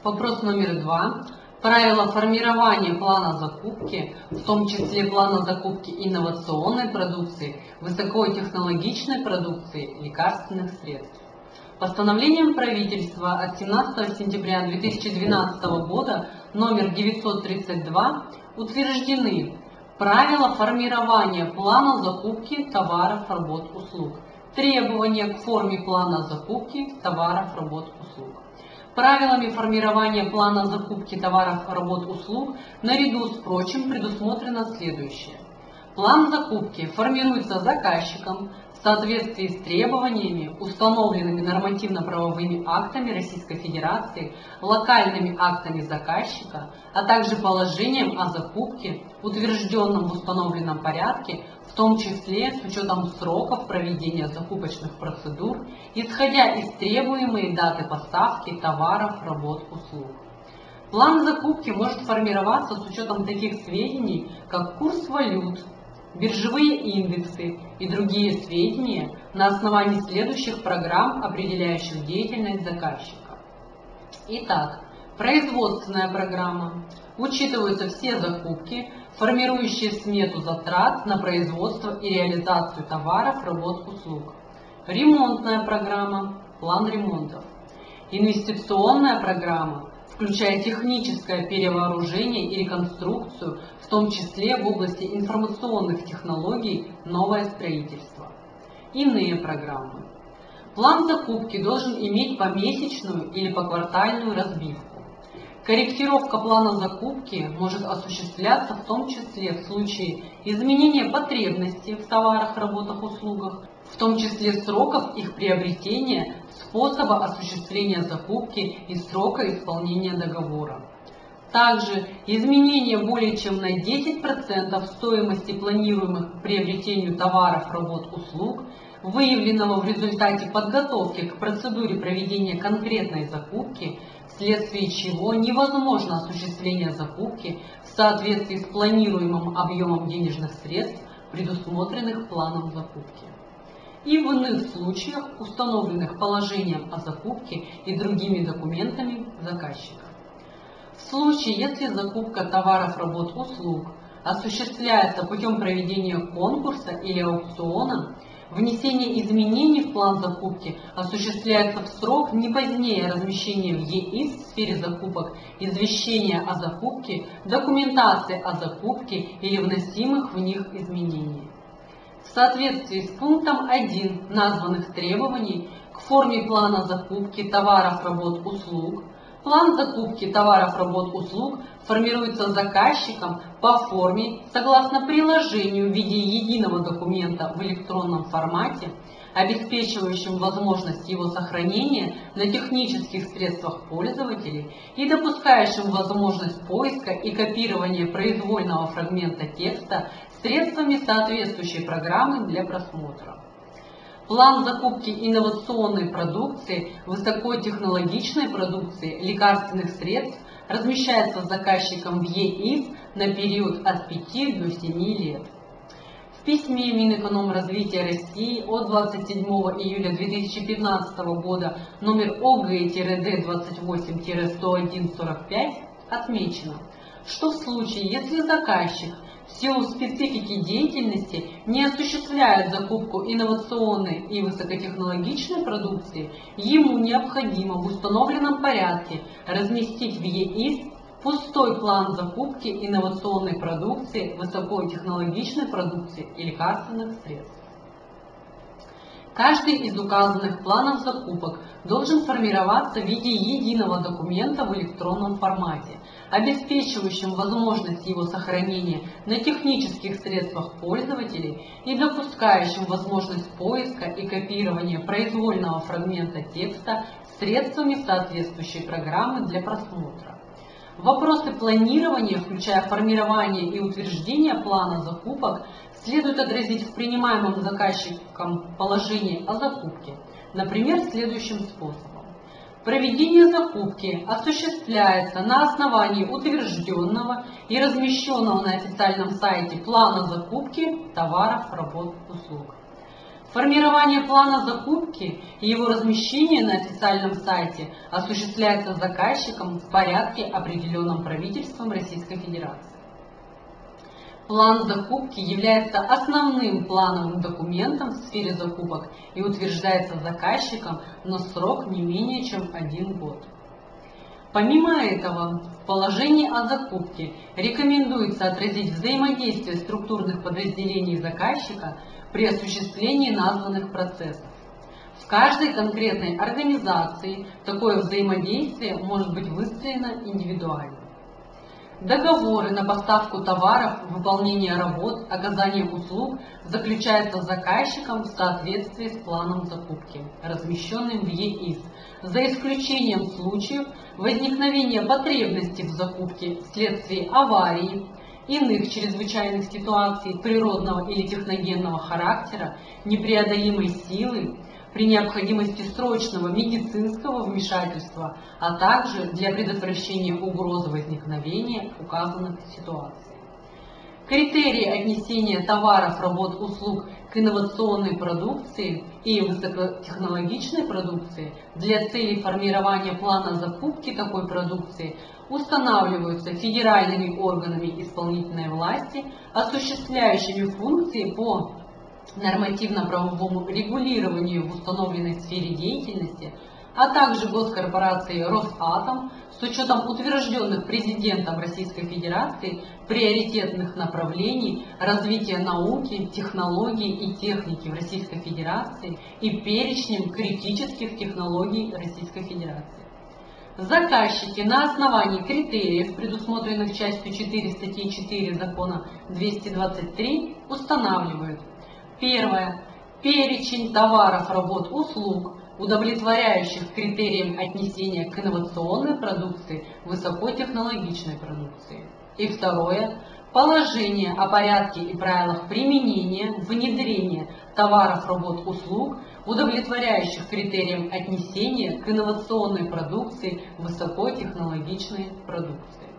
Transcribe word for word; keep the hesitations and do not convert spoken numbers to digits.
Вопрос номер два. Правила формирования плана закупки, в том числе плана закупки инновационной продукции, высокотехнологичной продукции, лекарственных средств. Постановлением правительства от семнадцатого сентября две тысячи двенадцатого года номер девятьсот тридцать два утверждены правила формирования плана закупки товаров, работ, услуг, требования к форме плана закупки товаров, работ, услуг. Правилами формирования плана закупки товаров, работ, услуг наряду с прочим предусмотрено следующее. План закупки формируется заказчиком в соответствии с требованиями, установленными нормативно-правовыми актами Российской Федерации, локальными актами заказчика, а также положением о закупке, утвержденном в установленном порядке, в том числе с учетом сроков проведения закупочных процедур, исходя из требуемой даты поставки товаров, работ, услуг. План закупки может формироваться с учетом таких сведений, как курс валют, биржевые индексы и другие сведения на основании следующих программ, определяющих деятельность заказчика. Итак, производственная программа. Учитываются все закупки, формирующие смету затрат на производство и реализацию товаров, работ, услуг. Ремонтная программа, план ремонтов. Инвестиционная программа, включая техническое перевооружение и реконструкцию, в том числе в области информационных технологий, новое строительство. Иные программы. План закупки должен иметь помесячную или поквартальную разбивку. Корректировка плана закупки может осуществляться в том числе в случае изменения потребностей в товарах, работах, услугах, в том числе сроков их приобретения, способа осуществления закупки и срока исполнения договора. Также изменение более чем на десять процентов стоимости планируемых к приобретению товаров, работ, услуг, выявленного в результате подготовки к процедуре проведения конкретной закупки, вследствие чего невозможно осуществление закупки в соответствии с планируемым объемом денежных средств, предусмотренных планом закупки. И в иных случаях, установленных положением о закупке и другими документами заказчика. В случае, если закупка товаров, работ, услуг осуществляется путем проведения конкурса или аукциона, внесение изменений в план закупки осуществляется в срок не позднее размещения в ЕИС в сфере закупок, извещения о закупке, документации о закупке или вносимых в них изменений. В соответствии с пунктом один названных требований к форме плана закупки товаров, работ, услуг, план закупки товаров, работ, услуг формируется заказчиком по форме согласно приложению в виде единого документа в электронном формате, обеспечивающим возможность его сохранения на технических средствах пользователей и допускающим возможность поиска и копирования произвольного фрагмента текста средствами соответствующей программы для просмотра. План закупки инновационной продукции, высокотехнологичной продукции, лекарственных средств размещается заказчиком в ЕИС на период от пяти до семи лет. В письме Минэкономразвития России от двадцать седьмого июля две тысячи пятнадцатого года номер О Г Д двадцать восемь сто один сорок пять отмечено, что в случае, если заказчик в силу специфики деятельности не осуществляет закупку инновационной и высокотехнологичной продукции, ему необходимо в установленном порядке разместить в ЕИС пустой план закупки инновационной продукции, высокотехнологичной продукции и лекарственных средств. Каждый из указанных планов закупок должен формироваться в виде единого документа в электронном формате, обеспечивающим возможность его сохранения на технических средствах пользователей и допускающим возможность поиска и копирования произвольного фрагмента текста средствами соответствующей программы для просмотра. Вопросы планирования, включая формирование и утверждение плана закупок, следует отразить в принимаемом заказчиком положении о закупке, например, следующим способом. Проведение закупки осуществляется на основании утвержденного и размещенного на официальном сайте плана закупки товаров, работ, услуг. Формирование плана закупки и его размещение на официальном сайте осуществляется заказчиком в порядке, определенном правительством Российской Федерации. План закупки является основным плановым документом в сфере закупок и утверждается заказчиком на срок не менее чем один год. Помимо этого, в положении о закупке рекомендуется отразить взаимодействие структурных подразделений заказчика при осуществлении названных процессов. В каждой конкретной организации такое взаимодействие может быть выстроено индивидуально. Договоры на поставку товаров, выполнение работ, оказание услуг заключаются с заказчиком в соответствии с планом закупки, размещенным в ЕИС, за исключением случаев возникновения потребности в закупке вследствие аварии, иных чрезвычайных ситуаций природного или техногенного характера, непреодолимой силы, при необходимости срочного медицинского вмешательства, а также для предотвращения угрозы возникновения указанных ситуаций. Критерии отнесения товаров, работ, услуг к инновационной продукции и высокотехнологичной продукции для целей формирования плана закупки такой продукции устанавливаются федеральными органами исполнительной власти, осуществляющими функции по нормативно-правовому регулированию в установленной сфере деятельности, а также госкорпорацией Росатом с учетом утвержденных президентом Российской Федерации приоритетных направлений развития науки, технологий и техники в Российской Федерации и перечнем критических технологий Российской Федерации. Заказчики на основании критериев, предусмотренных частью четыре статьи четыре закона двести двадцать три, устанавливают: первое. Перечень товаров, работ, услуг, удовлетворяющих критериям отнесения к инновационной продукции, высокотехнологичной продукции. И второе. Положение о порядке и правилах применения, внедрения товаров, работ, услуг, удовлетворяющих критериям отнесения к инновационной продукции, высокотехнологичной продукции.